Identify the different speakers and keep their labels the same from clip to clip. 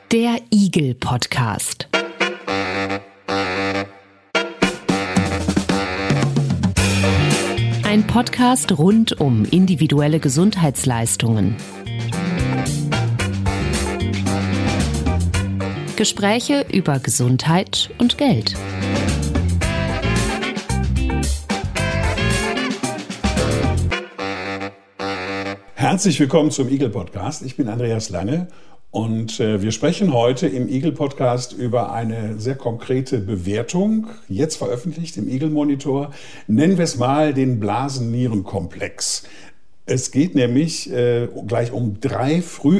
Speaker 1: Der Igel-Podcast. Ein Podcast rund um individuelle Gesundheitsleistungen. Gespräche über Gesundheit und Geld.
Speaker 2: Herzlich willkommen zum Igel-Podcast. Ich bin Andreas Lange und wir sprechen heute im Igel-Podcast über eine sehr konkrete Bewertung, jetzt veröffentlicht im Igel-Monitor. Nennen wir es mal den Blasen-Nieren-Komplex. Es geht nämlich gleich um 3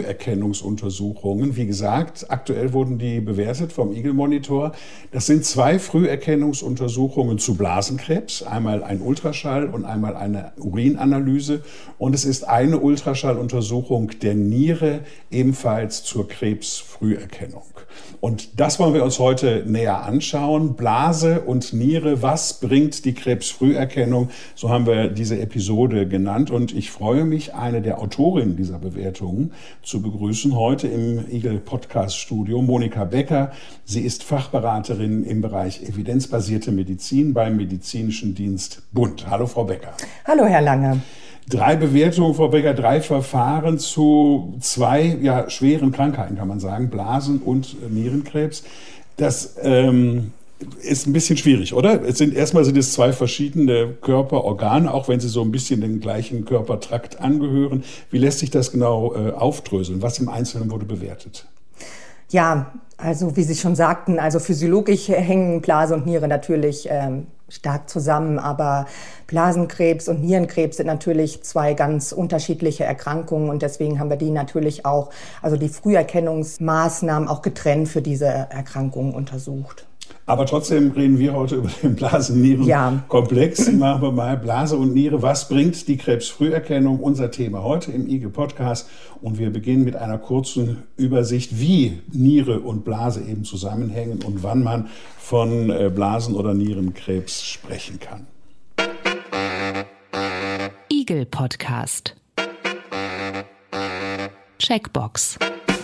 Speaker 2: Früherkennungsuntersuchungen. Wie gesagt, aktuell wurden die bewertet vom Igel-Monitor. Das sind 2 Früherkennungsuntersuchungen zu Blasenkrebs. Einmal ein Ultraschall und einmal eine Urinanalyse. Und es ist eine Ultraschalluntersuchung der Niere, ebenfalls zur Krebsfrüherkennung. Und das wollen wir uns heute näher anschauen. Blase und Niere, was bringt die Krebsfrüherkennung? So haben wir diese Episode genannt. Und ich freue mich, eine der Autorinnen dieser Bewertungen zu begrüßen, heute im Igel-Podcast-Studio, Monika Becker. Sie ist Fachberaterin im Bereich evidenzbasierte Medizin beim Medizinischen Dienst Bund. Hallo, Frau Becker.
Speaker 3: Hallo, Herr Lange.
Speaker 2: 3 Bewertungen, Frau Becker, 3 Verfahren zu 2 schweren Krankheiten, kann man sagen, Blasen- und Nierenkrebs. Das ist ein bisschen schwierig, oder? Sind es 2 verschiedene Körperorgane, auch wenn sie so ein bisschen den gleichen Körpertrakt angehören. Wie lässt sich das genau aufdröseln? Was im Einzelnen wurde bewertet?
Speaker 3: Ja, also wie Sie schon sagten, also physiologisch hängen Blase und Niere natürlich stark zusammen, aber Blasenkrebs und Nierenkrebs sind natürlich 2 ganz unterschiedliche Erkrankungen und deswegen haben wir die natürlich auch, also die Früherkennungsmaßnahmen auch getrennt für diese Erkrankungen untersucht.
Speaker 2: Aber trotzdem reden wir heute über den Blasen-Nieren-Komplex. Machen wir mal Blase und Niere. Was bringt die Krebsfrüherkennung? Unser Thema heute im Igel-Podcast. Und wir beginnen mit einer kurzen Übersicht, wie Niere und Blase eben zusammenhängen und wann man von Blasen- oder Nierenkrebs sprechen kann.
Speaker 1: Igel-Podcast. Checkbox.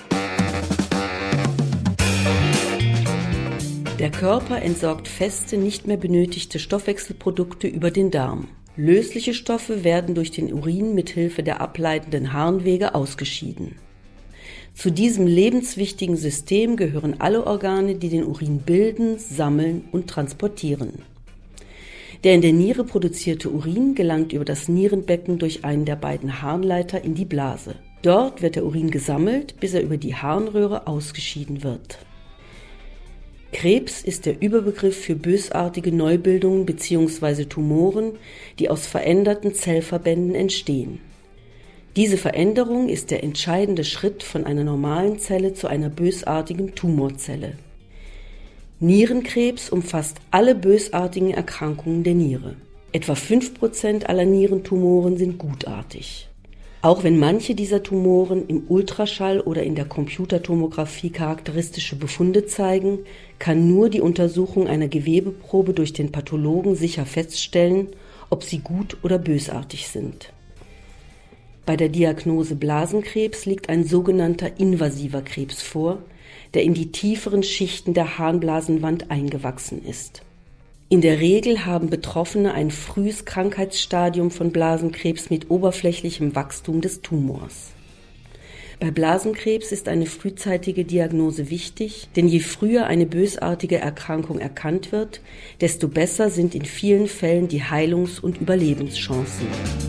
Speaker 4: Der Körper entsorgt feste, nicht mehr benötigte Stoffwechselprodukte über den Darm. Lösliche Stoffe werden durch den Urin mithilfe der ableitenden Harnwege ausgeschieden. Zu diesem lebenswichtigen System gehören alle Organe, die den Urin bilden, sammeln und transportieren. Der in der Niere produzierte Urin gelangt über das Nierenbecken durch einen der beiden Harnleiter in die Blase. Dort wird der Urin gesammelt, bis er über die Harnröhre ausgeschieden wird. Krebs ist der Überbegriff für bösartige Neubildungen bzw. Tumoren, die aus veränderten Zellverbänden entstehen. Diese Veränderung ist der entscheidende Schritt von einer normalen Zelle zu einer bösartigen Tumorzelle. Nierenkrebs umfasst alle bösartigen Erkrankungen der Niere. Etwa 5% aller Nierentumoren sind gutartig. Auch wenn manche dieser Tumoren im Ultraschall oder in der Computertomographie charakteristische Befunde zeigen, kann nur die Untersuchung einer Gewebeprobe durch den Pathologen sicher feststellen, ob sie gut oder bösartig sind. Bei der Diagnose Blasenkrebs liegt ein sogenannter invasiver Krebs vor, der in die tieferen Schichten der Harnblasenwand eingewachsen ist. In der Regel haben Betroffene ein frühes Krankheitsstadium von Blasenkrebs mit oberflächlichem Wachstum des Tumors. Bei Blasenkrebs ist eine frühzeitige Diagnose wichtig, denn je früher eine bösartige Erkrankung erkannt wird, desto besser sind in vielen Fällen die Heilungs- und Überlebenschancen.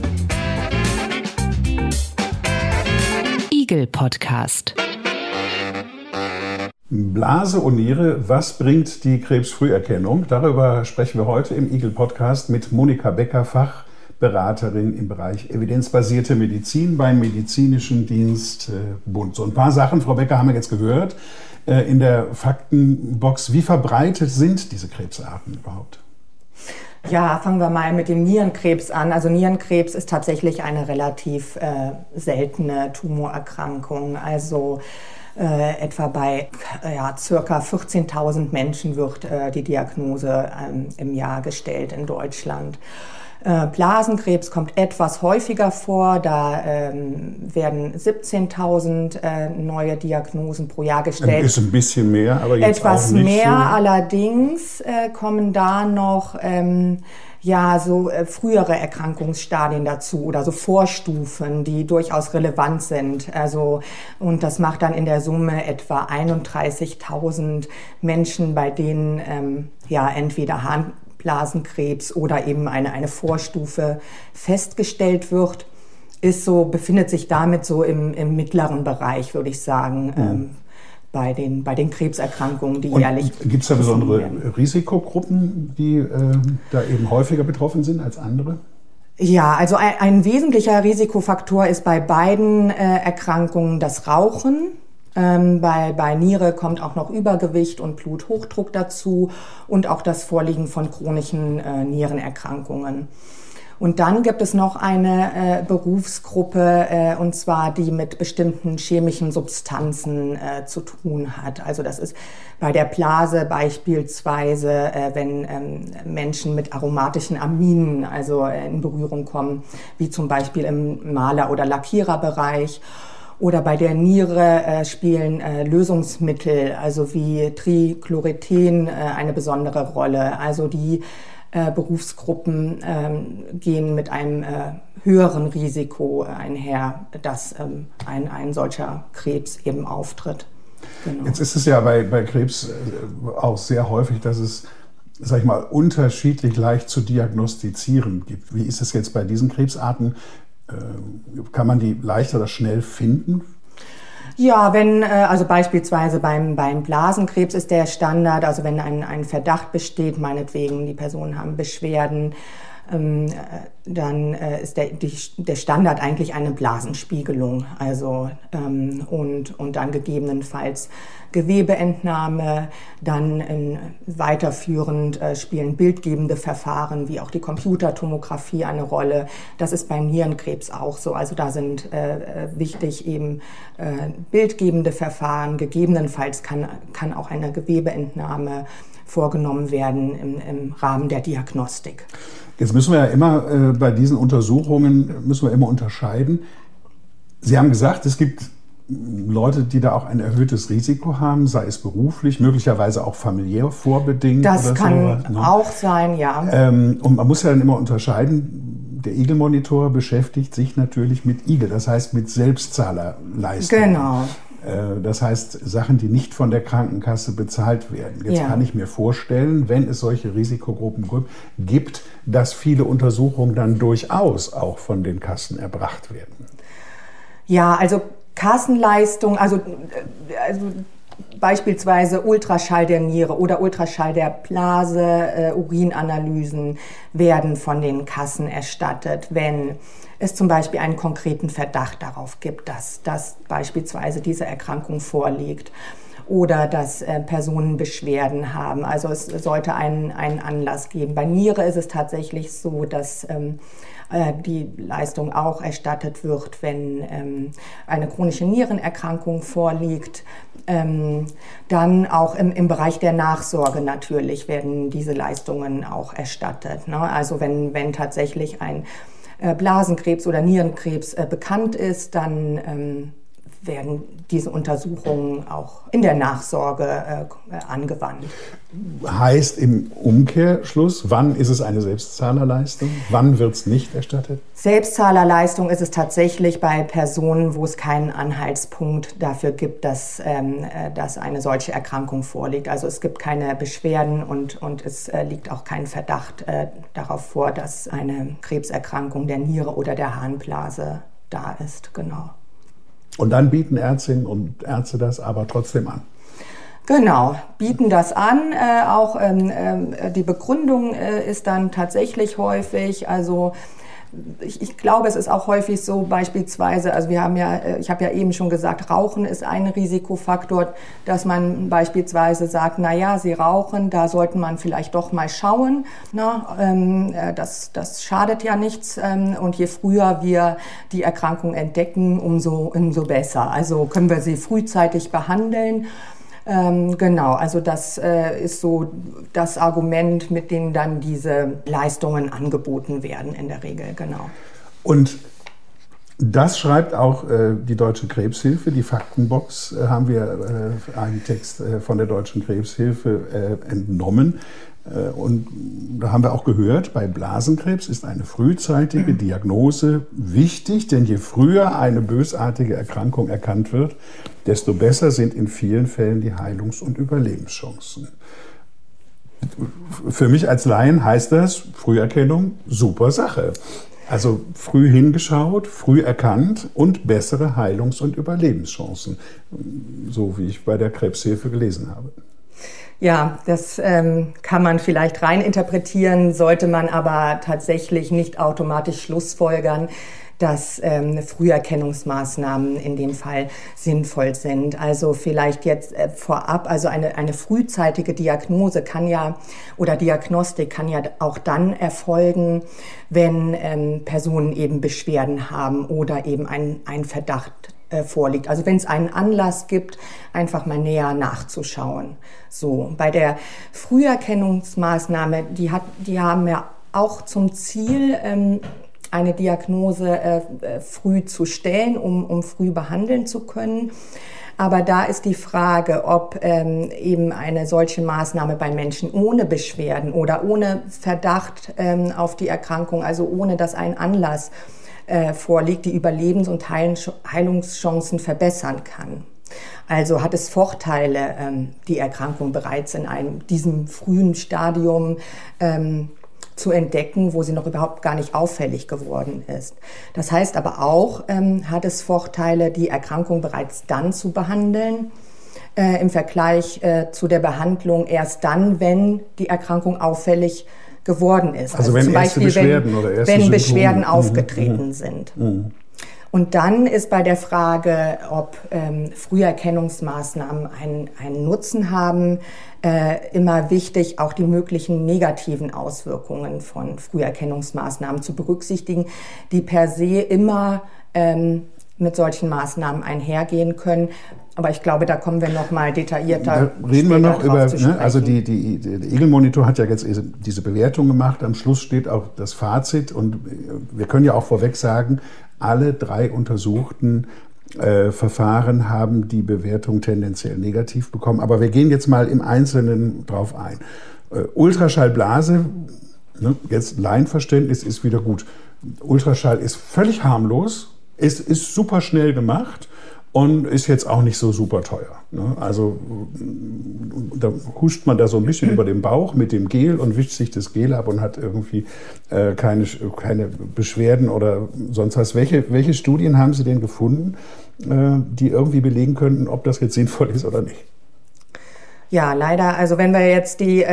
Speaker 1: Igel-Podcast.
Speaker 2: Blase und Niere, was bringt die Krebsfrüherkennung? Darüber sprechen wir heute im Igel-Podcast mit Monika Becker, Fachberaterin im Bereich evidenzbasierte Medizin beim Medizinischen Dienst Bund. So ein paar Sachen, Frau Becker, haben wir jetzt gehört in der Faktenbox. Wie verbreitet sind diese Krebsarten überhaupt?
Speaker 3: Ja, fangen wir mal mit dem Nierenkrebs an. Also Nierenkrebs ist tatsächlich eine relativ seltene Tumorerkrankung. Also etwa bei circa 14.000 Menschen wird die Diagnose im Jahr gestellt in Deutschland. Blasenkrebs kommt etwas häufiger vor, da werden 17.000 neue Diagnosen pro Jahr gestellt.
Speaker 2: Ist ein bisschen mehr, aber jetzt
Speaker 3: etwas
Speaker 2: auch nicht
Speaker 3: mehr,
Speaker 2: so.
Speaker 3: allerdings kommen da noch frühere Erkrankungsstadien dazu oder so Vorstufen, die durchaus relevant sind. Also, und das macht dann in der Summe etwa 31.000 Menschen, bei denen entweder Harnblasenkrebs oder eben eine Vorstufe festgestellt wird, befindet sich damit so im mittleren Bereich, würde ich sagen. Bei den Krebserkrankungen, die jährlich.
Speaker 2: Gibt es da besondere Risikogruppen, die da eben häufiger betroffen sind als andere?
Speaker 3: Ja, also ein wesentlicher Risikofaktor ist bei beiden Erkrankungen das Rauchen. Bei Niere kommt auch noch Übergewicht und Bluthochdruck dazu und auch das Vorliegen von chronischen Nierenerkrankungen. Und dann gibt es noch eine Berufsgruppe, und zwar die mit bestimmten chemischen Substanzen zu tun hat. Also das ist bei der Blase beispielsweise, wenn Menschen mit aromatischen Aminen in Berührung kommen, wie zum Beispiel im Maler- oder Lackiererbereich. Oder bei der Niere spielen Lösungsmittel, also wie Trichloroethen, eine besondere Rolle. Also die Berufsgruppen gehen mit einem höheren Risiko einher, dass ein solcher Krebs eben auftritt. Genau.
Speaker 2: Jetzt ist es ja bei Krebs auch sehr häufig, dass es, sag ich mal, unterschiedlich leicht zu diagnostizieren gibt. Wie ist es jetzt bei diesen Krebsarten? Kann man die leicht oder schnell finden?
Speaker 3: Ja, also beispielsweise beim Blasenkrebs ist der Standard, also wenn ein Verdacht besteht, meinetwegen die Personen haben Beschwerden, dann ist der Standard eigentlich eine Blasenspiegelung, und dann gegebenenfalls Gewebeentnahme, dann weiterführend spielen bildgebende Verfahren wie auch die Computertomographie eine Rolle. Das ist beim Nierenkrebs auch so. Also da sind wichtig eben bildgebende Verfahren. Gegebenenfalls kann auch eine Gewebeentnahme vorgenommen werden im Rahmen der Diagnostik.
Speaker 2: Jetzt müssen wir ja immer bei diesen Untersuchungen immer unterscheiden. Sie haben gesagt, es gibt Leute, die da auch ein erhöhtes Risiko haben, sei es beruflich, möglicherweise auch familiär vorbedingt.
Speaker 3: Das kann auch sein, ja.
Speaker 2: Und man muss ja dann immer unterscheiden, der Igel-Monitor beschäftigt sich natürlich mit Igel, das heißt mit Selbstzahlerleistungen.
Speaker 3: Genau.
Speaker 2: Das heißt, Sachen, die nicht von der Krankenkasse bezahlt werden. Jetzt kann ich mir vorstellen, wenn es solche Risikogruppen gibt, dass viele Untersuchungen dann durchaus auch von den Kassen erbracht werden. Ja,
Speaker 3: also Kassenleistung, also beispielsweise Ultraschall der Niere oder Ultraschall der Blase, Urinanalysen werden von den Kassen erstattet, wenn es zum Beispiel einen konkreten Verdacht darauf gibt, dass beispielsweise diese Erkrankung vorliegt oder dass Personen Beschwerden haben. Also es sollte einen Anlass geben. Bei Niere ist es tatsächlich so, dass die Leistung auch erstattet wird, wenn eine chronische Nierenerkrankung vorliegt. Dann auch im Bereich der Nachsorge natürlich werden diese Leistungen auch erstattet. Ne? Also wenn tatsächlich ein Blasenkrebs oder Nierenkrebs bekannt ist, dann werden diese Untersuchungen auch in der Nachsorge angewandt.
Speaker 2: Heißt im Umkehrschluss, wann ist es eine Selbstzahlerleistung? Wann wird es nicht erstattet?
Speaker 3: Selbstzahlerleistung ist es tatsächlich bei Personen, wo es keinen Anhaltspunkt dafür gibt, dass eine solche Erkrankung vorliegt. Also es gibt keine Beschwerden und es liegt auch kein Verdacht darauf vor, dass eine Krebserkrankung der Niere oder der Harnblase da ist. Genau.
Speaker 2: Und dann bieten Ärztinnen und Ärzte das aber trotzdem an.
Speaker 3: Genau, bieten das an. Auch die Begründung ist dann tatsächlich häufig, also ich glaube, es ist auch häufig so beispielsweise, also ich habe ja eben schon gesagt, Rauchen ist ein Risikofaktor, dass man beispielsweise sagt, naja, Sie rauchen, da sollte man vielleicht doch mal schauen. Das schadet ja nichts und je früher wir die Erkrankung entdecken, umso besser. Also können wir sie frühzeitig behandeln. Genau, also das ist so das Argument, mit dem dann diese Leistungen angeboten werden in der Regel, genau.
Speaker 2: Und das schreibt auch die Deutsche Krebshilfe. Die Faktenbox haben wir einen Text von der Deutschen Krebshilfe entnommen. Und da haben wir auch gehört, bei Blasenkrebs ist eine frühzeitige Diagnose wichtig, denn je früher eine bösartige Erkrankung erkannt wird, desto besser sind in vielen Fällen die Heilungs- und Überlebenschancen. Für mich als Laien heißt das, Früherkennung, super Sache. Also früh hingeschaut, früh erkannt und bessere Heilungs- und Überlebenschancen, so wie ich bei der Krebshilfe gelesen habe.
Speaker 3: Ja, das kann man vielleicht rein interpretieren, sollte man aber tatsächlich nicht automatisch schlussfolgern, dass Früherkennungsmaßnahmen in dem Fall sinnvoll sind. Also vielleicht jetzt vorab, also eine frühzeitige Diagnose kann ja oder Diagnostik kann ja auch dann erfolgen, wenn Personen eben Beschwerden haben oder eben ein Verdacht vorliegt. Also wenn es einen Anlass gibt, einfach mal näher nachzuschauen. So, bei der Früherkennungsmaßnahme, die haben ja auch zum Ziel, eine Diagnose früh zu stellen, um früh behandeln zu können. Aber da ist die Frage, ob eben eine solche Maßnahme bei Menschen ohne Beschwerden oder ohne Verdacht auf die Erkrankung, also ohne dass ein Anlass vorliegt, die Überlebens- und Heilungschancen verbessern kann. Also hat es Vorteile, die Erkrankung bereits in diesem frühen Stadium zu entdecken, wo sie noch überhaupt gar nicht auffällig geworden ist. Das heißt aber auch, hat es Vorteile, die Erkrankung bereits dann zu behandeln, im Vergleich zu der Behandlung erst dann, wenn die Erkrankung auffällig geworden ist.
Speaker 2: Also wenn
Speaker 3: zum Beispiel,
Speaker 2: Beschwerden oder erste
Speaker 3: wenn
Speaker 2: Symptome
Speaker 3: Beschwerden aufgetreten sind. Und dann ist bei der Frage, ob Früherkennungsmaßnahmen einen Nutzen haben, immer wichtig, auch die möglichen negativen Auswirkungen von Früherkennungsmaßnahmen zu berücksichtigen, die per se immer mit solchen Maßnahmen einhergehen können. Aber ich glaube, da kommen wir noch mal detaillierter.
Speaker 2: Da reden wir noch über, ne, also der Igel-Monitor hat ja jetzt diese Bewertung gemacht. Am Schluss steht auch das Fazit und wir können ja auch vorweg sagen, alle 3 untersuchten Verfahren haben die Bewertung tendenziell negativ bekommen. Aber wir gehen jetzt mal im Einzelnen drauf ein. Ultraschallblase, ne, jetzt Laienverständnis ist wieder gut. Ultraschall ist völlig harmlos, ist super schnell gemacht. Und ist jetzt auch nicht so super teuer. Ne? Also da huscht man da so ein bisschen über den Bauch mit dem Gel und wischt sich das Gel ab und hat irgendwie keine Beschwerden oder sonst was. Welche Studien haben Sie denn gefunden, die irgendwie belegen könnten, ob das jetzt sinnvoll ist oder nicht?
Speaker 3: Ja, leider. Also wenn wir jetzt die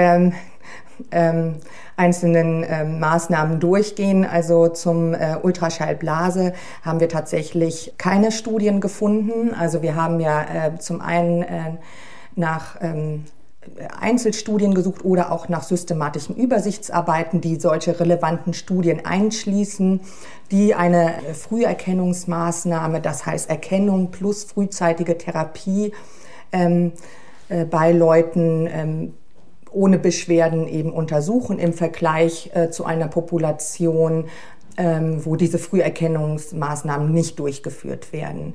Speaker 3: einzelnen Maßnahmen durchgehen. Also zum Ultraschallblase haben wir tatsächlich keine Studien gefunden. Also wir haben ja zum einen nach Einzelstudien gesucht oder auch nach systematischen Übersichtsarbeiten, die solche relevanten Studien einschließen, die eine Früherkennungsmaßnahme, das heißt Erkennung plus frühzeitige Therapie bei Leuten ohne Beschwerden eben untersuchen im Vergleich zu einer Population, wo diese Früherkennungsmaßnahmen nicht durchgeführt werden.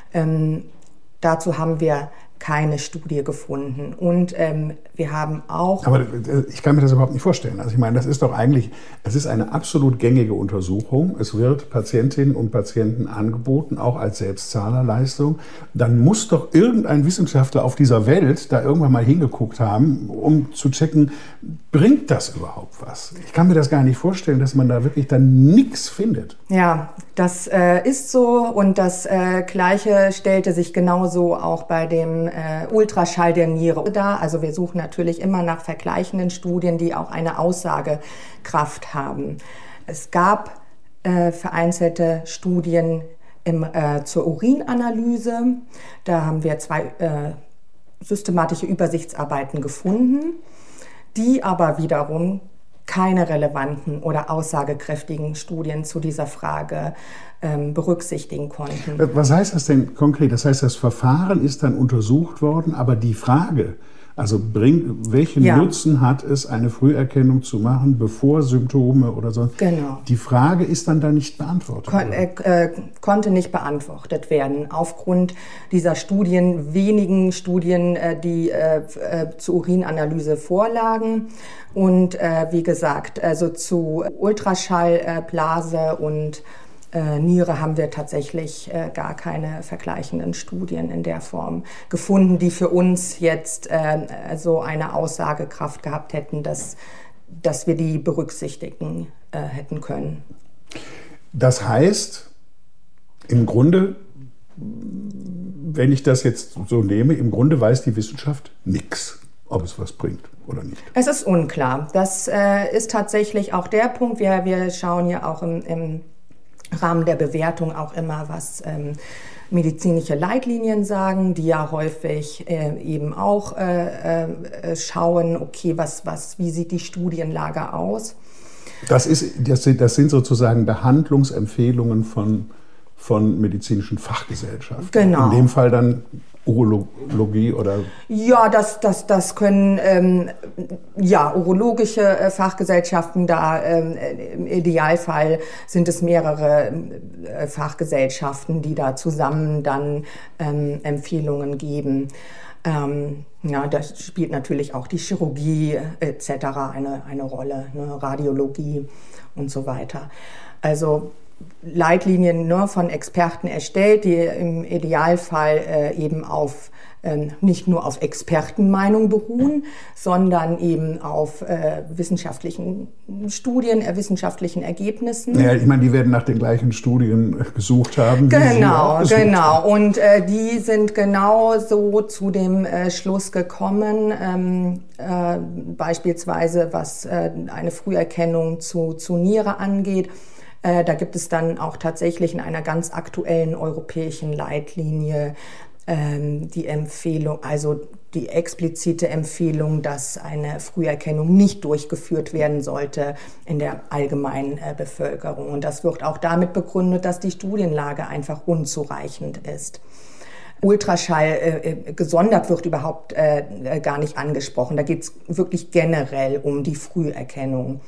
Speaker 3: Dazu haben wir keine Studie gefunden. Und wir haben auch...
Speaker 2: Aber ich kann mir das überhaupt nicht vorstellen. Also ich meine, das ist doch eigentlich, es ist eine absolut gängige Untersuchung. Es wird Patientinnen und Patienten angeboten, auch als Selbstzahlerleistung. Dann muss doch irgendein Wissenschaftler auf dieser Welt da irgendwann mal hingeguckt haben, um zu checken, bringt das überhaupt was? Ich kann mir das gar nicht vorstellen, dass man da wirklich dann nichts findet.
Speaker 3: Ja, das ist so und das Gleiche stellte sich genauso auch bei dem Ultraschall der Niere dar. Also wir suchen natürlich immer nach vergleichenden Studien, die auch eine Aussagekraft haben. Es gab vereinzelte Studien zur Urinanalyse. Da haben wir 2 systematische Übersichtsarbeiten gefunden, die aber wiederum keine relevanten oder aussagekräftigen Studien zu dieser Frage berücksichtigen konnten.
Speaker 2: Was heißt das denn konkret? Das heißt, das Verfahren ist dann untersucht worden, aber die Frage, also welchen Nutzen hat es, eine Früherkennung zu machen, bevor Symptome oder so?
Speaker 3: Genau.
Speaker 2: Die Frage ist dann da nicht beantwortet.
Speaker 3: Konnte nicht beantwortet werden aufgrund dieser Studien, wenigen Studien, die zur Urinanalyse vorlagen. Und wie gesagt, also zu Ultraschall, Blase und Niere haben wir tatsächlich gar keine vergleichenden Studien in der Form gefunden, die für uns jetzt so eine Aussagekraft gehabt hätten, dass wir die berücksichtigen hätten können.
Speaker 2: Das heißt, im Grunde, wenn ich das jetzt so nehme, im Grunde weiß die Wissenschaft nichts, ob es was bringt oder nicht.
Speaker 3: Es ist unklar. Das ist tatsächlich auch der Punkt. Wir schauen ja auch im Rahmen der Bewertung auch immer, was medizinische Leitlinien sagen, die ja häufig eben auch schauen, okay, wie sieht die Studienlage aus?
Speaker 2: Das sind sozusagen Behandlungsempfehlungen von medizinischen Fachgesellschaften.
Speaker 3: Genau.
Speaker 2: In dem Fall dann Urologie oder?
Speaker 3: Ja, das können urologische Fachgesellschaften da. Im Idealfall sind es mehrere Fachgesellschaften, die da zusammen dann Empfehlungen geben. Da spielt natürlich auch die Chirurgie etc. eine Rolle, ne? Radiologie und so weiter. Also Leitlinien von Experten erstellt, die im Idealfall eben nicht nur auf Expertenmeinung beruhen, sondern eben auf wissenschaftlichen Studien, wissenschaftlichen Ergebnissen.
Speaker 2: Ja, ich meine, die werden nach den gleichen Studien gesucht haben.
Speaker 3: Genau. Und die sind genau so zu dem Schluss gekommen, beispielsweise was eine Früherkennung zu Niere angeht. Da gibt es dann auch tatsächlich in einer ganz aktuellen europäischen Leitlinie die Empfehlung, also die explizite Empfehlung, dass eine Früherkennung nicht durchgeführt werden sollte in der allgemeinen Bevölkerung. Und das wird auch damit begründet, dass die Studienlage einfach unzureichend ist. Ultraschall gesondert wird überhaupt gar nicht angesprochen. Da geht es wirklich generell um die Früherkennung.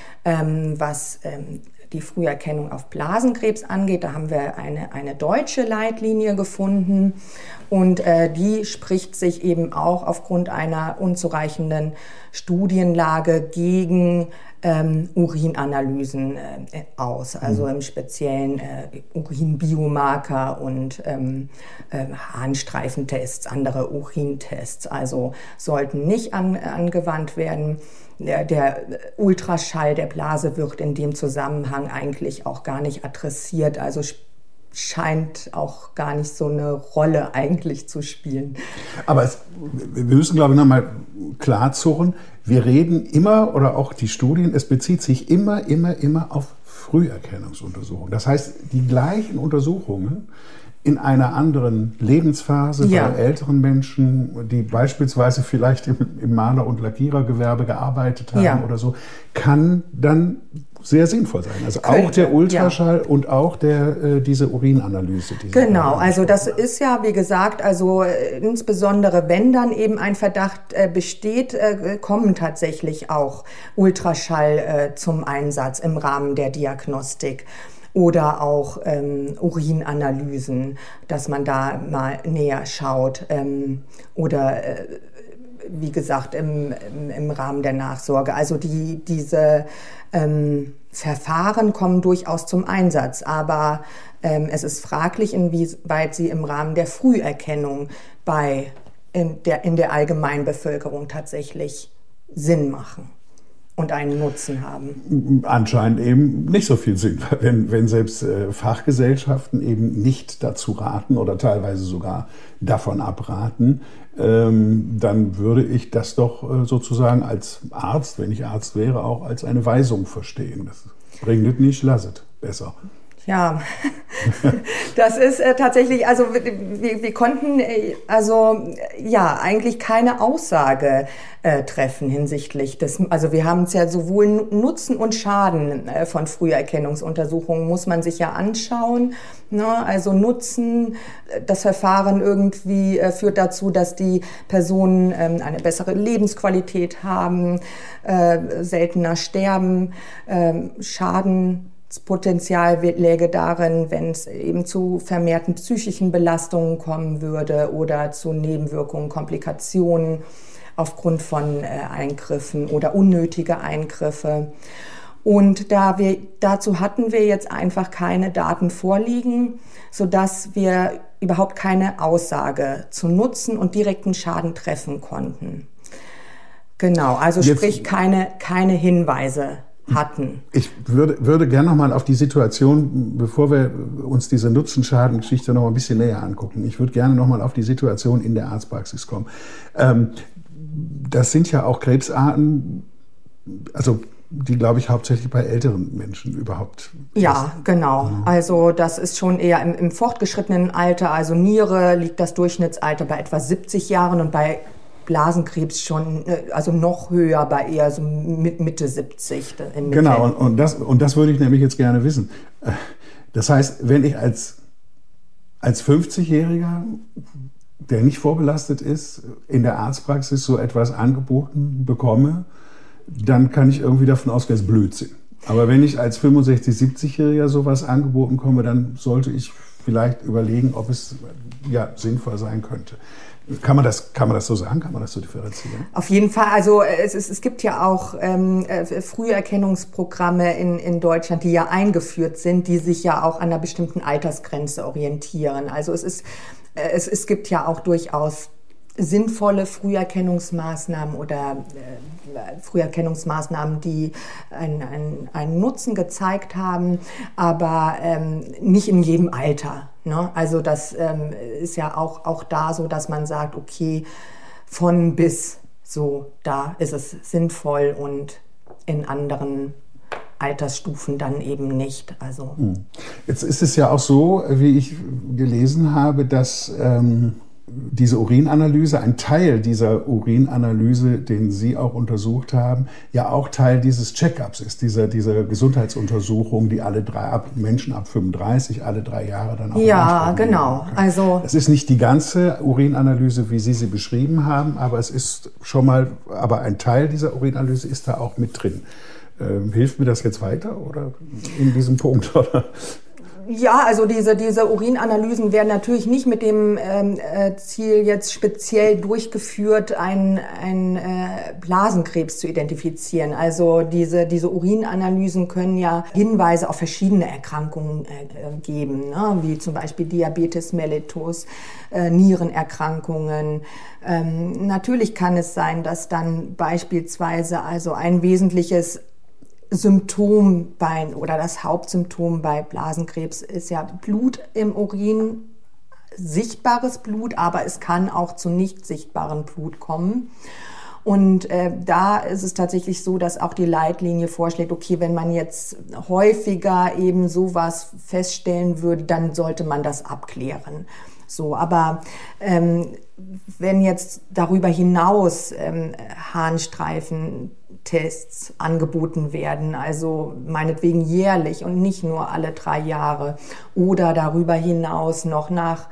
Speaker 3: Was die Früherkennung auf Blasenkrebs angeht, da haben wir eine deutsche Leitlinie gefunden und die spricht sich eben auch aufgrund einer unzureichenden Studienlage gegen Urinanalysen aus, also im speziellen Urinbiomarker und Harnstreifentests, andere Urintests, also sollten nicht angewandt werden. Der Ultraschall der Blase wird in dem Zusammenhang eigentlich auch gar nicht adressiert, also scheint auch gar nicht so eine Rolle eigentlich zu spielen.
Speaker 2: Aber wir müssen, glaube ich, nochmal klar zurren, wir reden immer, oder auch die Studien, es bezieht sich immer auf Früherkennungsuntersuchungen. Das heißt, die gleichen Untersuchungen in einer anderen Lebensphase bei älteren Menschen, die beispielsweise vielleicht im Maler- und Lackierergewerbe gearbeitet haben oder so, kann dann sehr sinnvoll sein. Also auch der Ultraschall und auch diese Urinanalyse.
Speaker 3: Genau, also das ist ja, wie gesagt, also insbesondere wenn dann eben ein Verdacht besteht, kommen tatsächlich auch Ultraschall zum Einsatz im Rahmen der Diagnostik. Oder auch Urinanalysen, dass man da mal näher schaut. Oder wie gesagt, im Rahmen der Nachsorge. Also diese Verfahren kommen durchaus zum Einsatz. Aber es ist fraglich, inwieweit sie im Rahmen der Früherkennung in der Allgemeinbevölkerung tatsächlich Sinn machen und einen Nutzen haben.
Speaker 2: Anscheinend eben nicht so viel Sinn, wenn selbst Fachgesellschaften eben nicht dazu raten oder teilweise sogar davon abraten, dann würde ich das doch sozusagen als Arzt, wenn ich Arzt wäre, auch als eine Weisung verstehen. Das bringt es nicht, lasst es besser.
Speaker 3: Ja, das ist tatsächlich, also wir konnten eigentlich keine Aussage treffen hinsichtlich des, also wir haben es ja sowohl Nutzen und Schaden von Früherkennungsuntersuchungen muss man sich ja anschauen, ne? Also Nutzen, das Verfahren irgendwie führt dazu, dass die Personen eine bessere Lebensqualität haben, seltener sterben, Schaden. Das Potenzial läge darin, wenn es eben zu vermehrten psychischen Belastungen kommen würde oder zu Nebenwirkungen, Komplikationen aufgrund von Eingriffen oder unnötige Eingriffe. Und dazu hatten wir jetzt einfach keine Daten vorliegen, sodass wir überhaupt keine Aussage zu Nutzen und direkten Schaden treffen konnten. Genau, also sprich keine Hinweise hatten.
Speaker 2: Ich würde gerne noch mal auf die Situation, bevor wir uns diese Nutzen-Schaden-Geschichte noch mal ein bisschen näher angucken, ich würde gerne noch mal auf die Situation in der Arztpraxis kommen. Das sind ja auch Krebsarten, also die, glaube ich, hauptsächlich bei älteren Menschen überhaupt.
Speaker 3: Ja, genau. Also das ist schon eher im fortgeschrittenen Alter, also Niere liegt das Durchschnittsalter bei etwa 70 Jahren und bei Blasenkrebs schon, also noch höher, bei eher so Mitte 70.
Speaker 2: Genau, und das würde ich nämlich jetzt gerne wissen. Das heißt, wenn ich als 50-Jähriger, der nicht vorbelastet ist, in der Arztpraxis so etwas angeboten bekomme, dann kann ich irgendwie davon ausgehen, das ist Blödsinn. Aber wenn ich als 65-, 70-Jähriger sowas angeboten bekomme, dann sollte ich vielleicht überlegen, ob es ja sinnvoll sein könnte. Kann man das so sagen? Kann man das so differenzieren?
Speaker 3: Auf jeden Fall. Also es gibt ja auch Früherkennungsprogramme in Deutschland, die ja eingeführt sind, die sich ja auch an einer bestimmten Altersgrenze orientieren. Also es gibt ja auch durchaus sinnvolle Früherkennungsmaßnahmen oder Früherkennungsmaßnahmen, die einen Nutzen gezeigt haben, aber nicht in jedem Alter. Ne? Also das ist ja auch da so, dass man sagt, okay, von bis, so, da ist es sinnvoll und in anderen Altersstufen dann eben nicht. Also
Speaker 2: jetzt ist es ja auch so, wie ich gelesen habe, dass diese Urinanalyse, ein Teil dieser Urinanalyse, den Sie auch untersucht haben, ja auch Teil dieses Check-ups ist, dieser Gesundheitsuntersuchung, die Menschen ab 35 alle 3 Jahre dann auch
Speaker 3: ja, genau. Also
Speaker 2: es ist nicht die ganze Urinanalyse, wie Sie sie beschrieben haben, aber es ist schon mal, aber ein Teil dieser Urinanalyse ist da auch mit drin. Hilft mir das jetzt weiter oder in diesem Punkt? Oder?
Speaker 3: Ja, also diese Urinanalysen werden natürlich nicht mit dem Ziel jetzt speziell durchgeführt, einen Blasenkrebs zu identifizieren. Also diese Urinanalysen können ja Hinweise auf verschiedene Erkrankungen geben, ne? Wie zum Beispiel Diabetes mellitus, Nierenerkrankungen. Natürlich kann es sein, dass dann beispielsweise also ein wesentliches Symptom oder das Hauptsymptom bei Blasenkrebs ist ja Blut im Urin, sichtbares Blut, aber es kann auch zu nicht sichtbarem Blut kommen. Und da ist es tatsächlich so, dass auch die Leitlinie vorschlägt, okay, wenn man jetzt häufiger eben sowas feststellen würde, dann sollte man das abklären. So, aber wenn jetzt darüber hinaus Harnstreifentests angeboten werden, also meinetwegen jährlich und nicht nur alle 3 Jahre, oder darüber hinaus noch nach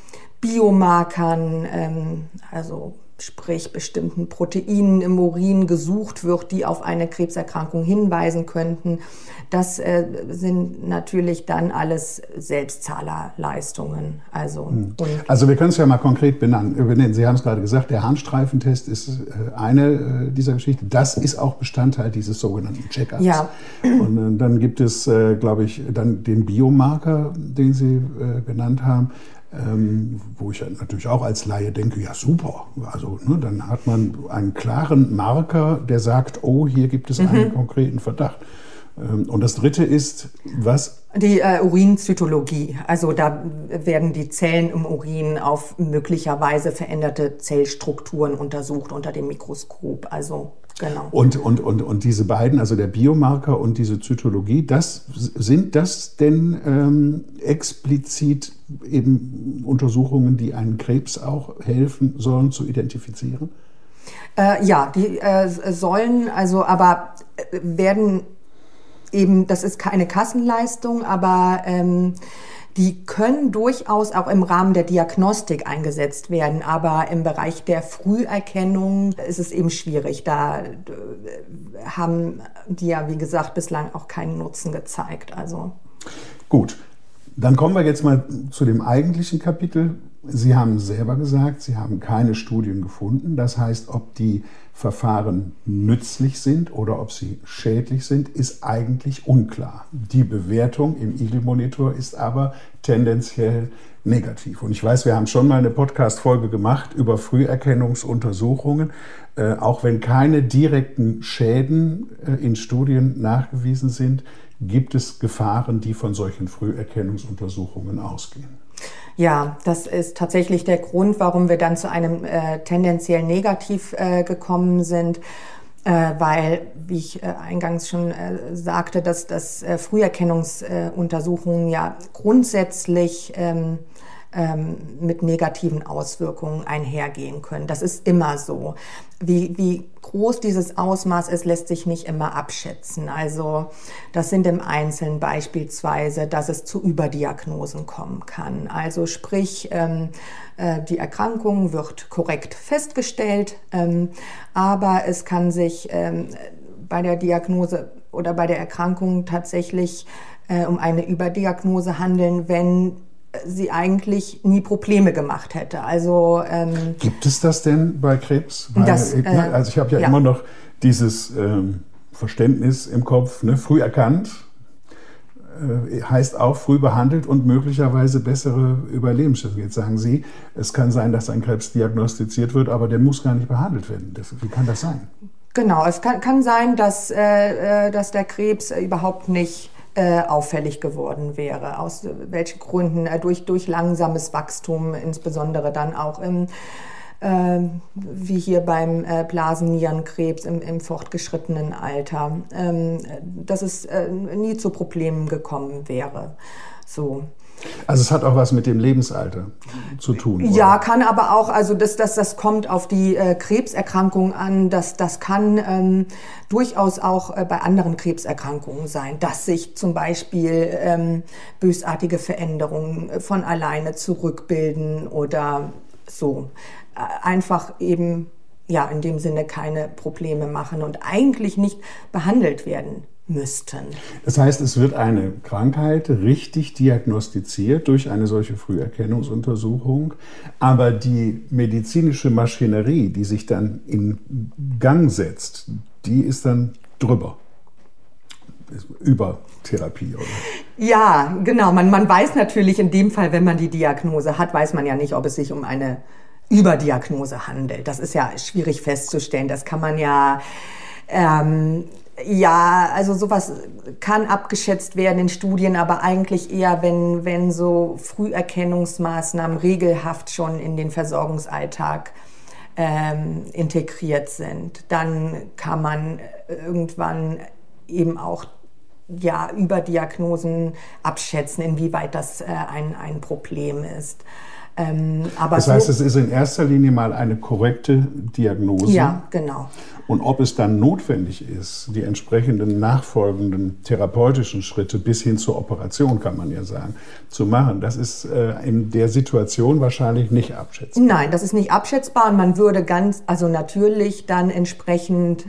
Speaker 3: Biomarkern, also sprich bestimmten Proteinen im Urin gesucht wird, die auf eine Krebserkrankung hinweisen könnten. Das sind natürlich dann alles Selbstzahlerleistungen. Also
Speaker 2: wir können es ja mal konkret benennen. Sie haben es gerade gesagt, der Harnstreifentest ist eine dieser Geschichten. Das ist auch Bestandteil dieses sogenannten Check-ups.
Speaker 3: Ja.
Speaker 2: Und dann gibt es, glaube ich, dann den Biomarker, den Sie genannt haben. Wo ich natürlich auch als Laie denke, ja super, also dann hat man einen klaren Marker, der sagt, oh, hier gibt es einen konkreten Verdacht. Und das Dritte ist, was?
Speaker 3: Die Urinzytologie, also da werden die Zellen im Urin auf möglicherweise veränderte Zellstrukturen untersucht unter dem Mikroskop, also Genau.
Speaker 2: Und diese beiden, also der Biomarker und diese Zytologie, sind das denn explizit eben Untersuchungen, die einen Krebs auch helfen sollen zu identifizieren?
Speaker 3: Ja, die sollen, also aber werden eben, das ist keine Kassenleistung, aber die können durchaus auch im Rahmen der Diagnostik eingesetzt werden, aber im Bereich der Früherkennung ist es eben schwierig. Da haben die ja, wie gesagt, bislang auch keinen Nutzen gezeigt. Also.
Speaker 2: Gut, dann kommen wir jetzt mal zu dem eigentlichen Kapitel. Sie haben selber gesagt, Sie haben keine Studien gefunden. Das heißt, ob die Verfahren nützlich sind oder ob sie schädlich sind, ist eigentlich unklar. Die Bewertung im Eagle-Monitor ist aber tendenziell negativ. Und ich weiß, wir haben schon mal eine Podcast-Folge gemacht über Früherkennungsuntersuchungen. Auch wenn keine direkten Schäden in Studien nachgewiesen sind, gibt es Gefahren, die von solchen Früherkennungsuntersuchungen ausgehen.
Speaker 3: Ja, das ist tatsächlich der Grund, warum wir dann zu einem tendenziell negativ gekommen sind, weil, wie ich eingangs schon sagte, dass Früherkennungsuntersuchungen ja grundsätzlich mit negativen Auswirkungen einhergehen können. Das ist immer so. Wie groß dieses Ausmaß ist, lässt sich nicht immer abschätzen. Also das sind im Einzelnen beispielsweise, dass es zu Überdiagnosen kommen kann. Also sprich, die Erkrankung wird korrekt festgestellt, aber es kann sich bei der Diagnose oder bei der Erkrankung tatsächlich um eine Überdiagnose handeln, wenn sie eigentlich nie Probleme gemacht hätte. Also
Speaker 2: gibt es das denn bei Krebs? Also ich habe ja immer noch dieses Verständnis im Kopf, ne? Früh erkannt heißt auch früh behandelt und möglicherweise bessere Überlebenschancen. Jetzt sagen Sie, es kann sein, dass ein Krebs diagnostiziert wird, aber der muss gar nicht behandelt werden. Wie kann das sein?
Speaker 3: Genau, es kann sein, dass der Krebs überhaupt nicht auffällig geworden wäre. Aus welchen Gründen? Durch langsames Wachstum, insbesondere dann auch wie hier beim Blasennierenkrebs im fortgeschrittenen Alter, dass es nie zu Problemen gekommen wäre. So.
Speaker 2: Also es hat auch was mit dem Lebensalter zu tun? Oder?
Speaker 3: Ja, kann aber auch, also das kommt auf die Krebserkrankung an, das kann durchaus auch bei anderen Krebserkrankungen sein, dass sich zum Beispiel bösartige Veränderungen von alleine zurückbilden oder so. Einfach eben, ja, in dem Sinne keine Probleme machen und eigentlich nicht behandelt werden müssten.
Speaker 2: Das heißt, es wird eine Krankheit richtig diagnostiziert durch eine solche Früherkennungsuntersuchung, aber die medizinische Maschinerie, die sich dann in Gang setzt, die ist dann drüber. Über Therapie, oder? Ja,
Speaker 3: genau. Man weiß natürlich in dem Fall, wenn man die Diagnose hat, weiß man ja nicht, ob es sich um eine Überdiagnose handelt. Das ist ja schwierig festzustellen. Das kann man ja, also sowas kann abgeschätzt werden in Studien, aber eigentlich eher, wenn so Früherkennungsmaßnahmen regelhaft schon in den Versorgungsalltag integriert sind. Dann kann man irgendwann eben auch Überdiagnosen abschätzen, inwieweit das ein Problem ist. Aber
Speaker 2: das heißt, es ist in erster Linie mal eine korrekte Diagnose.
Speaker 3: Ja, genau.
Speaker 2: Und ob es dann notwendig ist, die entsprechenden nachfolgenden therapeutischen Schritte bis hin zur Operation, kann man ja sagen, zu machen, das ist in der Situation wahrscheinlich nicht abschätzbar.
Speaker 3: Nein, das ist nicht abschätzbar und man würde natürlich dann entsprechend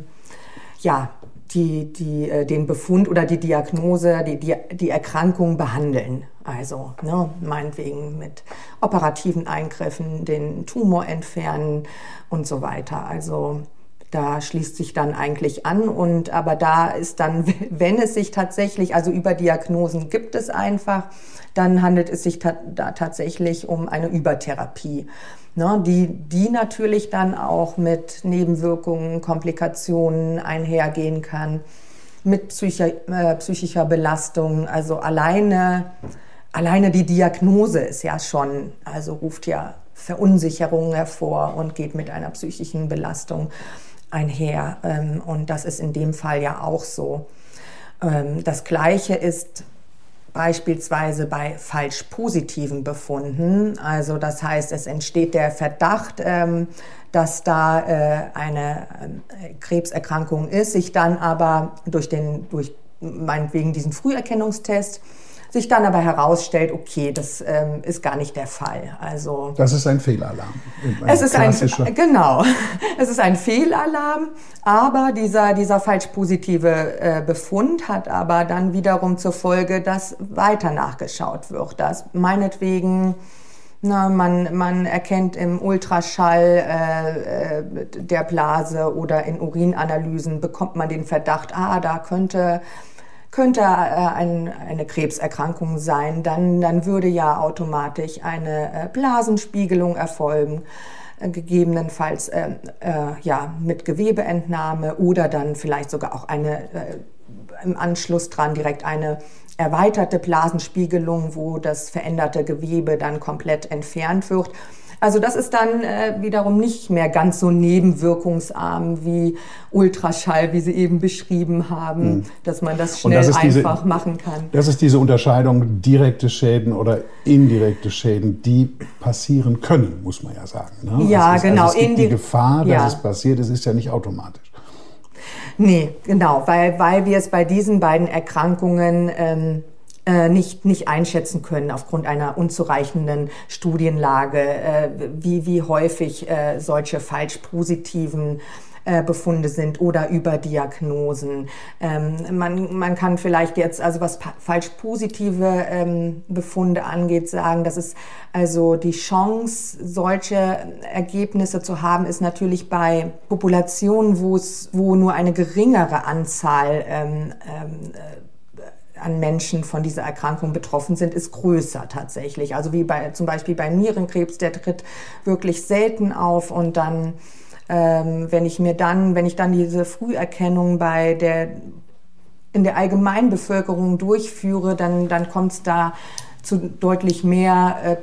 Speaker 3: den Befund oder die Diagnose, die Erkrankung behandeln. Also meinetwegen mit operativen Eingriffen den Tumor entfernen und so weiter. Also da schließt sich dann eigentlich an aber da ist dann, wenn es sich tatsächlich, also Überdiagnosen gibt es einfach, dann handelt es sich da tatsächlich um eine Übertherapie. Die natürlich dann auch mit Nebenwirkungen, Komplikationen einhergehen kann, mit psychischer Belastung. Also alleine die Diagnose ist ja schon, also ruft ja Verunsicherung hervor und geht mit einer psychischen Belastung einher. Und das ist in dem Fall ja auch so. Das Gleiche ist beispielsweise bei falsch positiven Befunden. Also das heißt, es entsteht der Verdacht, dass da eine Krebserkrankung ist, sich dann aber durch meinetwegen diesen Früherkennungstest sich dann aber herausstellt, okay, das ist gar nicht der Fall. Also
Speaker 2: das ist ein Fehlalarm.
Speaker 3: Es ist ein Fehlalarm, aber dieser falsch positive Befund hat aber dann wiederum zur Folge, dass weiter nachgeschaut wird, dass meinetwegen man erkennt im Ultraschall der Blase oder in Urinanalysen bekommt man den Verdacht, da könnte eine Krebserkrankung sein, dann würde ja automatisch eine Blasenspiegelung erfolgen, gegebenenfalls mit Gewebeentnahme oder dann vielleicht sogar auch im Anschluss dran direkt eine erweiterte Blasenspiegelung, wo das veränderte Gewebe dann komplett entfernt wird. Also das ist dann wiederum nicht mehr ganz so nebenwirkungsarm wie Ultraschall, wie Sie eben beschrieben haben, dass man das schnell einfach machen kann.
Speaker 2: Das ist diese Unterscheidung, direkte Schäden oder indirekte Schäden, die passieren können, muss man ja sagen. Ne?
Speaker 3: Ja, genau.
Speaker 2: Also es gibt die Gefahr, dass es passiert, es ist ja nicht automatisch.
Speaker 3: Nee, genau, weil wir es bei diesen beiden Erkrankungen nicht einschätzen können aufgrund einer unzureichenden Studienlage, wie häufig solche falsch positiven Befunde sind oder Überdiagnosen. Man kann vielleicht jetzt, also was falsch positive Befunde angeht, sagen, dass es also die Chance, solche Ergebnisse zu haben, ist natürlich bei Populationen, wo nur eine geringere Anzahl an Menschen von dieser Erkrankung betroffen sind, ist größer tatsächlich. Also wie zum Beispiel bei Nierenkrebs, der tritt wirklich selten auf und dann wenn ich dann diese Früherkennung in der Allgemeinbevölkerung durchführe, dann kommt es da zu deutlich mehr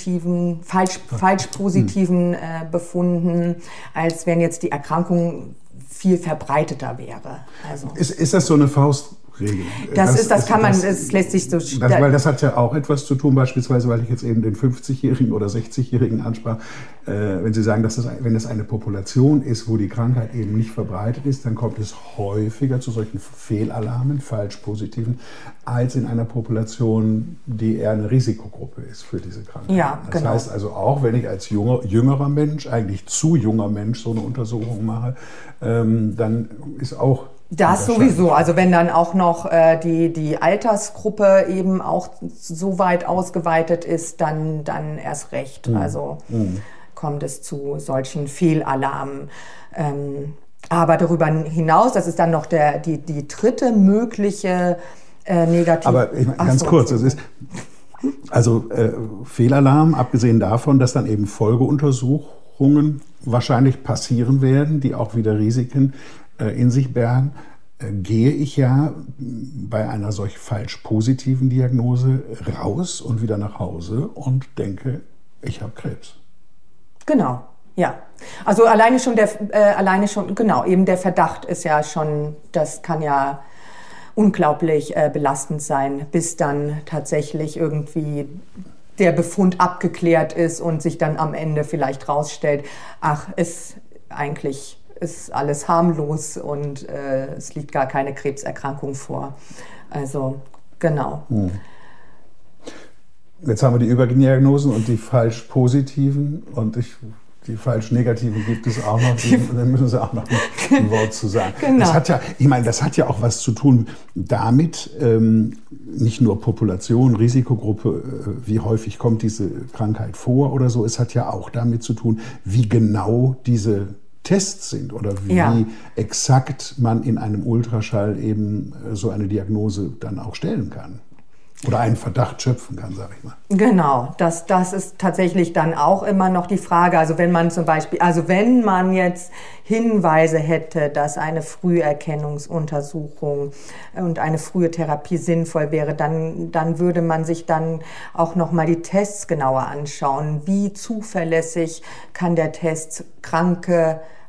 Speaker 3: falsch positiven Befunden, als wenn jetzt die Erkrankung viel verbreiteter wäre. Also
Speaker 2: ist das so eine Faustregel?
Speaker 3: Das lässt sich so...
Speaker 2: Weil das hat ja auch etwas zu tun, beispielsweise, weil ich jetzt eben den 50-Jährigen oder 60-Jährigen ansprach. Wenn Sie sagen, wenn es eine Population ist, wo die Krankheit eben nicht verbreitet ist, dann kommt es häufiger zu solchen Fehlalarmen, falsch positiven, als in einer Population, die eher eine Risikogruppe ist für diese Krankheit.
Speaker 3: Ja,
Speaker 2: das heißt also auch, wenn ich als jüngerer Mensch, eigentlich zu junger Mensch, so eine Untersuchung mache, dann ist auch...
Speaker 3: Das sowieso, also wenn dann auch noch die Altersgruppe eben auch so weit ausgeweitet ist, dann erst recht. Also kommt es zu solchen Fehlalarmen. Aber darüber hinaus, das ist dann noch die dritte mögliche negative...
Speaker 2: Aber ganz kurz, es ist... Also Fehlalarm, abgesehen davon, dass dann eben Folgeuntersuchungen wahrscheinlich passieren werden, die auch wieder Risiken in sich bergen, gehe ich ja bei einer solch falsch positiven Diagnose raus und wieder nach Hause und denke, ich habe Krebs.
Speaker 3: Genau, ja. Also alleine schon eben der Verdacht ist ja schon, das kann ja unglaublich belastend sein, bis dann tatsächlich irgendwie der Befund abgeklärt ist und sich dann am Ende vielleicht rausstellt, eigentlich ist alles harmlos und es liegt gar keine Krebserkrankung vor. Also genau.
Speaker 2: Jetzt haben wir die Überdiagnosen und die falsch positiven und die falsch negativen gibt es auch noch. Dann müssen Sie auch noch ein Wort zu sagen. Genau. Das hat ja auch was zu tun damit, nicht nur Population, Risikogruppe, wie häufig kommt diese Krankheit vor oder so. Es hat ja auch damit zu tun, wie genau diese Tests sind oder wie exakt man in einem Ultraschall eben so eine Diagnose dann auch stellen kann. Oder einen Verdacht schöpfen kann, sage ich mal. Genau,
Speaker 3: das ist tatsächlich dann auch immer noch die Frage. Also wenn man jetzt Hinweise hätte, dass eine Früherkennungsuntersuchung und eine frühe Therapie sinnvoll wäre, dann würde man sich dann auch noch mal die Tests genauer anschauen. Wie zuverlässig kann der Test Kranke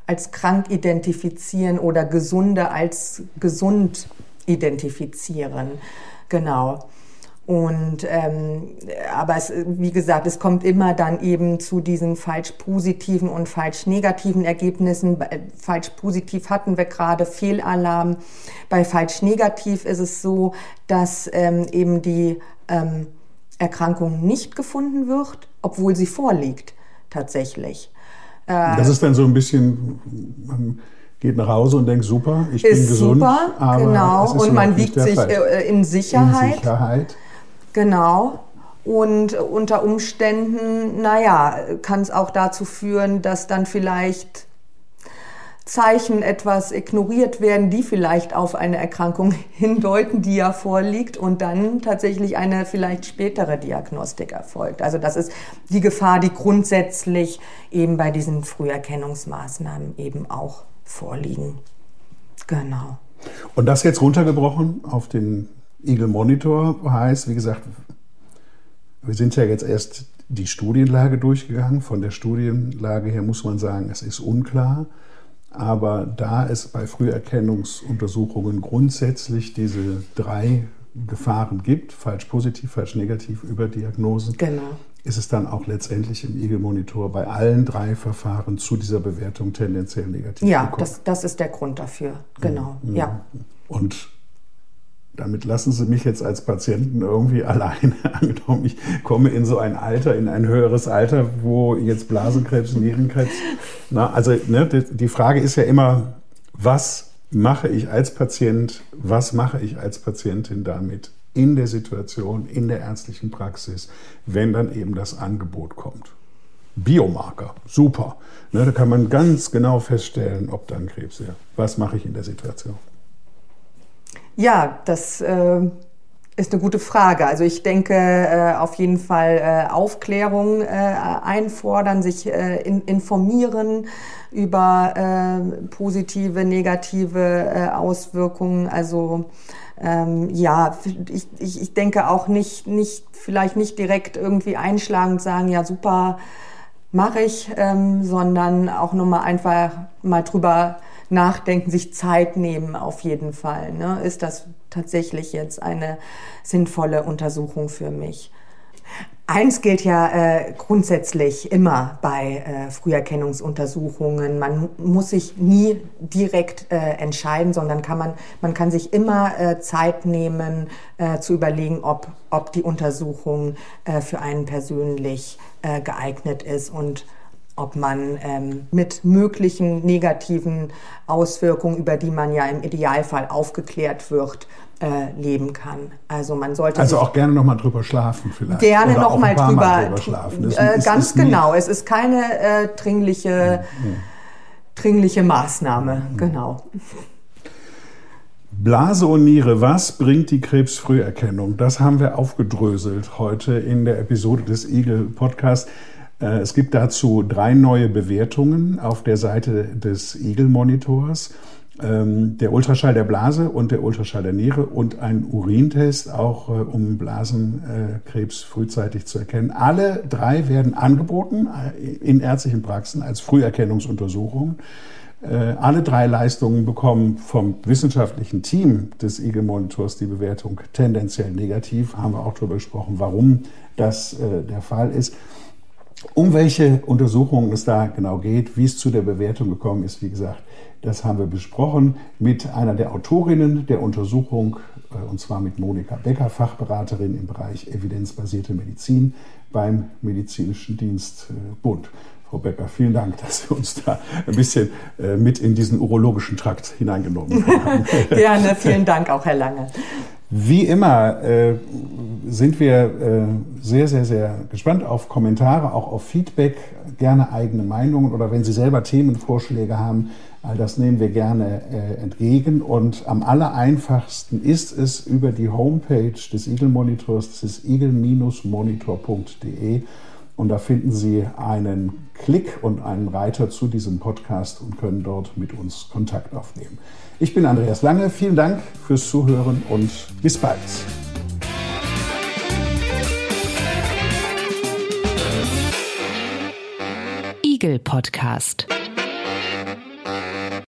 Speaker 3: als krank identifizieren oder Gesunde als gesund identifizieren. Genau. Und aber wie gesagt, es kommt immer dann eben zu diesen falsch positiven und falsch negativen Ergebnissen. Falsch positiv hatten wir gerade Fehlalarm. Bei falsch negativ ist es so, dass eben die Erkrankung nicht gefunden wird, obwohl sie vorliegt tatsächlich.
Speaker 2: Das ist dann so ein bisschen, man geht nach Hause und denkt, super, ich bin gesund.
Speaker 3: Super,
Speaker 2: aber
Speaker 3: genau.
Speaker 2: es ist
Speaker 3: Und man wiegt sich in Sicherheit.
Speaker 2: In Sicherheit.
Speaker 3: Genau. Und unter Umständen, kann es auch dazu führen, dass dann vielleicht Zeichen etwas ignoriert werden, die vielleicht auf eine Erkrankung hindeuten, die ja vorliegt und dann tatsächlich eine vielleicht spätere Diagnostik erfolgt. Also das ist die Gefahr, die grundsätzlich eben bei diesen Früherkennungsmaßnahmen eben auch vorliegen. Genau.
Speaker 2: Und das jetzt runtergebrochen auf den Eagle Monitor heißt, wie gesagt, wir sind ja jetzt erst die Studienlage durchgegangen. Von der Studienlage her muss man sagen, es ist unklar. Aber da es bei Früherkennungsuntersuchungen grundsätzlich diese 3 Gefahren gibt, falsch positiv, falsch negativ, Überdiagnosen, genau, ist es dann auch letztendlich im Eagle Monitor bei allen 3 Verfahren zu dieser Bewertung tendenziell negativ gekommen.
Speaker 3: Ja, das ist der Grund dafür, genau. Ja.
Speaker 2: Und damit lassen Sie mich jetzt als Patienten irgendwie alleine, angenommen, ich komme in so ein Alter, in ein höheres Alter, wo jetzt Blasenkrebs, Nierenkrebs, die Frage ist ja immer, was mache ich als Patient, was mache ich als Patientin damit in der Situation, in der ärztlichen Praxis, wenn dann eben das Angebot kommt. Biomarker, super. Da kann man ganz genau feststellen, ob dann Krebs ist. Was mache ich in der Situation?
Speaker 3: Ja, das ist eine gute Frage. Also ich denke auf jeden Fall Aufklärung einfordern, sich informieren über positive, negative Auswirkungen. Also ich denke auch vielleicht nicht direkt irgendwie einschlagen und sagen, ja super, mache ich, sondern auch nochmal einfach mal drüber nachdenken, sich Zeit nehmen auf jeden Fall. Ne? Ist das tatsächlich jetzt eine sinnvolle Untersuchung für mich? Eins gilt ja grundsätzlich immer bei Früherkennungsuntersuchungen. Man muss sich nie direkt entscheiden, sondern man kann sich immer Zeit nehmen, zu überlegen, ob die Untersuchung für einen persönlich geeignet ist und ob man mit möglichen negativen Auswirkungen, über die man ja im Idealfall aufgeklärt wird, leben kann. Also man sollte
Speaker 2: auch gerne noch mal drüber schlafen vielleicht.
Speaker 3: Gerne noch mal drüber
Speaker 2: schlafen.
Speaker 3: Ganz genau. Es ist keine dringliche Maßnahme. Genau.
Speaker 2: Blase und Niere, was bringt die Krebsfrüherkennung? Das haben wir aufgedröselt heute in der Episode des Eagle Podcasts. Es gibt dazu 3 neue Bewertungen auf der Seite des Eagle Monitors. Der Ultraschall der Blase und der Ultraschall der Niere und ein Urintest, auch um Blasenkrebs frühzeitig zu erkennen. Alle 3 werden angeboten in ärztlichen Praxen als Früherkennungsuntersuchungen. Alle 3 Leistungen bekommen vom wissenschaftlichen Team des Eagle Monitors die Bewertung tendenziell negativ. Haben wir auch darüber gesprochen, warum das der Fall ist. Um welche Untersuchungen es da genau geht, wie es zu der Bewertung gekommen ist, wie gesagt, das haben wir besprochen mit einer der Autorinnen der Untersuchung, und zwar mit Monika Becker, Fachberaterin im Bereich evidenzbasierte Medizin beim Medizinischen Dienstbund. Frau Becker, vielen Dank, dass Sie uns da ein bisschen mit in diesen urologischen Trakt hineingenommen haben.
Speaker 3: Gerne, vielen Dank auch, Herr Lange.
Speaker 2: Wie immer sind wir sehr, sehr, sehr gespannt auf Kommentare, auch auf Feedback, gerne eigene Meinungen oder wenn Sie selber Themenvorschläge haben, all das nehmen wir gerne entgegen. Und am allereinfachsten ist es über die Homepage des Eagle Monitors, das ist eagle-monitor.de. Und da finden Sie einen Klick und einen Reiter zu diesem Podcast und können dort mit uns Kontakt aufnehmen. Ich bin Andreas Lange, vielen Dank fürs Zuhören und bis bald.
Speaker 1: Eagle Podcast.